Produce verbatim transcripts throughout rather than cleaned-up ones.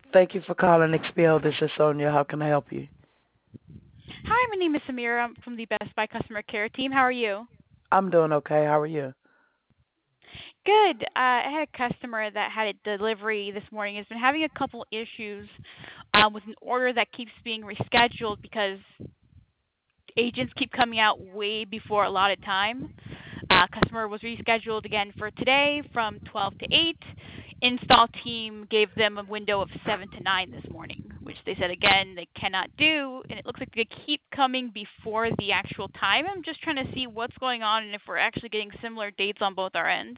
Thank you for calling X P L. This is Sonia. How can I help you? Hi, my name is Samira. I'm from the Best Buy customer care team. How are you? I'm doing okay. How are you? Good. Uh, I had a customer that had a delivery this morning. Has been having a couple issues uh, with an order that keeps being rescheduled because agents keep coming out way before allotted time. Uh, customer was rescheduled again for today from twelve to eight. Install team gave them a window of seven to nine this morning, which they said again they cannot do, and it looks like they keep coming before the actual time. I'm just trying to see what's going on and if we're actually getting similar dates on both our ends.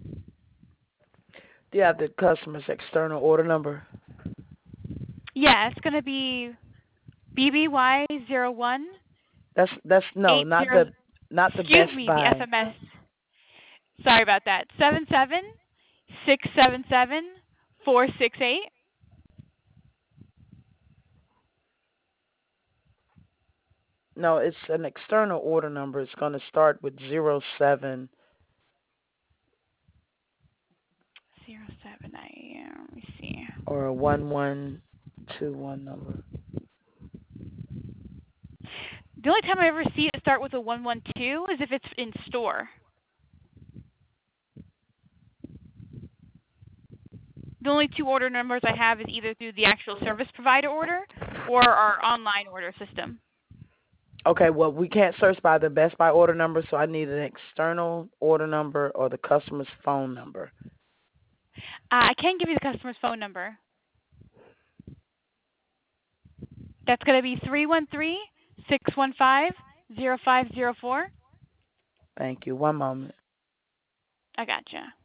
Do you have the customer's external order number? Yeah, it's going to be B B Y zero one That's that's no, eight not zero. the not the Excuse Best me, the Buy. F M S. Sorry about that. Seven seven six seven seven four six eight. No, it's an external order number. It's going to start with zero seven. Zero seven. I uh, let me see. Or a one one two one number. The only time I ever see it start with a one one two is if it's in store. The only two order numbers I have is either through the actual service provider order or our online order system. Okay, well, we can't search by the Best Buy order number, so I need an external order number or the customer's phone number. Uh, I can give you the customer's phone number. That's going to be three one three six one five zero five zero four. Thank you. One moment. I gotcha.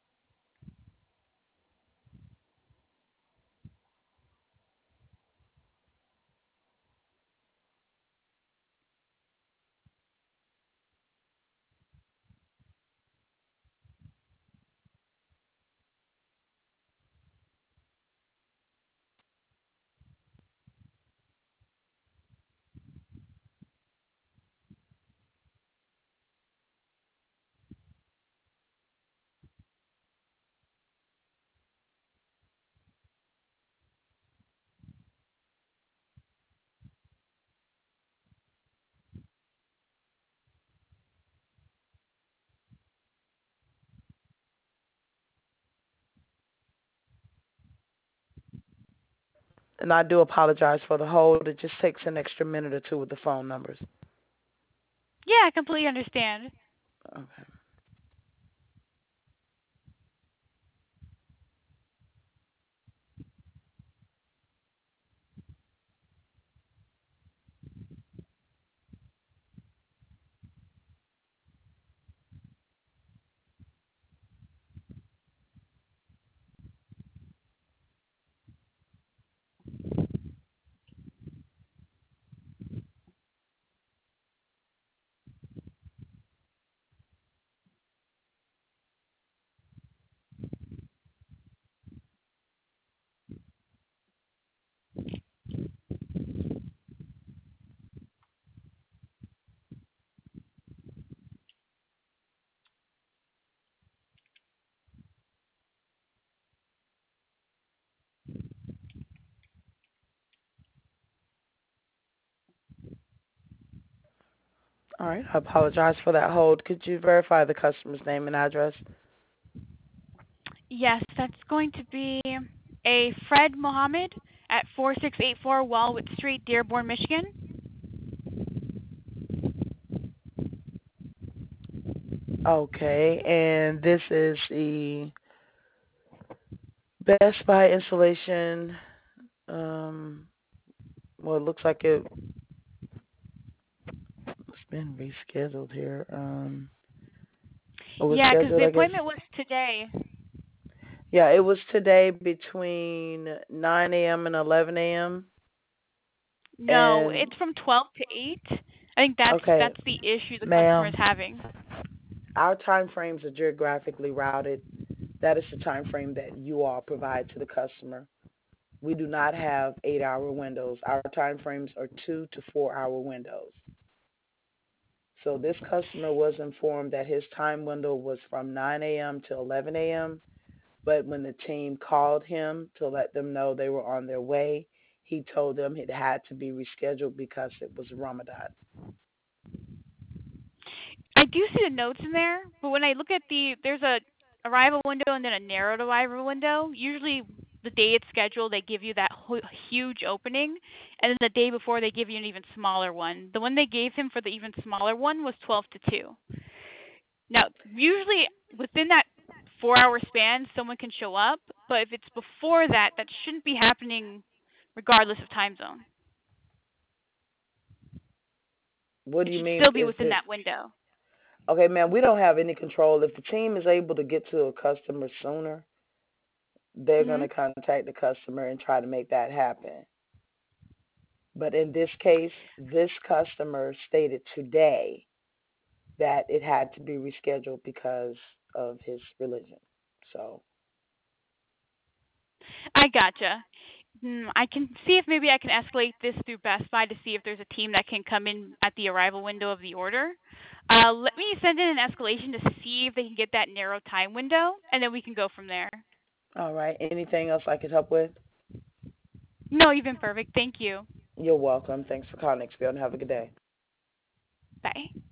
And I do apologize for the hold. It just takes an extra minute or two with the phone numbers. Yeah, I completely understand. Okay. All right. I apologize for that hold. Could you verify the customer's name and address? Yes, that's going to be a Fred Mohammed at four six eight four Wallwood Street, Dearborn, Michigan. Okay. And this is the Best Buy installation. Um, well, it looks like it, it's been rescheduled here. Um, it was Yeah, because scheduled, the I guess. appointment was today. Yeah, it was today between nine a m and eleven a m. No, And it's from twelve to eight. I think that's okay, that's the issue the customer is ma'am, having. our time frames are geographically routed. That is the time frame that you all provide to the customer. We do not have eight-hour windows. Our time frames are two to four-hour windows. So this customer was informed that his time window was from nine a m to eleven a m, But when the team called him to let them know they were on their way, he told them it had to be rescheduled because it was Ramadan. I do see the notes in there, but when I look at the there's a arrival window and then a narrowed arrival window. Usually, the day it's scheduled, they give you that hu- huge opening, and then the day before they give you an even smaller one. The one they gave him for the even smaller one was twelve to two. Now, usually within that four-hour span, someone can show up, but if it's before that, that shouldn't be happening regardless of time zone. What do It you should mean? still be Is within it that window. okay, man? We don't have any control. If the team is able to get to a customer sooner, they're going Mhm. to contact the customer and try to make that happen. But in this case, this customer stated today that it had to be rescheduled because of his religion. So, I gotcha. Hmm, I can see if maybe I can escalate this through Best Buy to see if there's a team that can come in at the arrival window of the order. Uh, let me send in an escalation to see if they can get that narrow time window, and then we can go from there. all right. Anything else I could help with? No, you've been perfect. Thank you. You're welcome. Thanks for calling, X P O, and have a good day. Bye.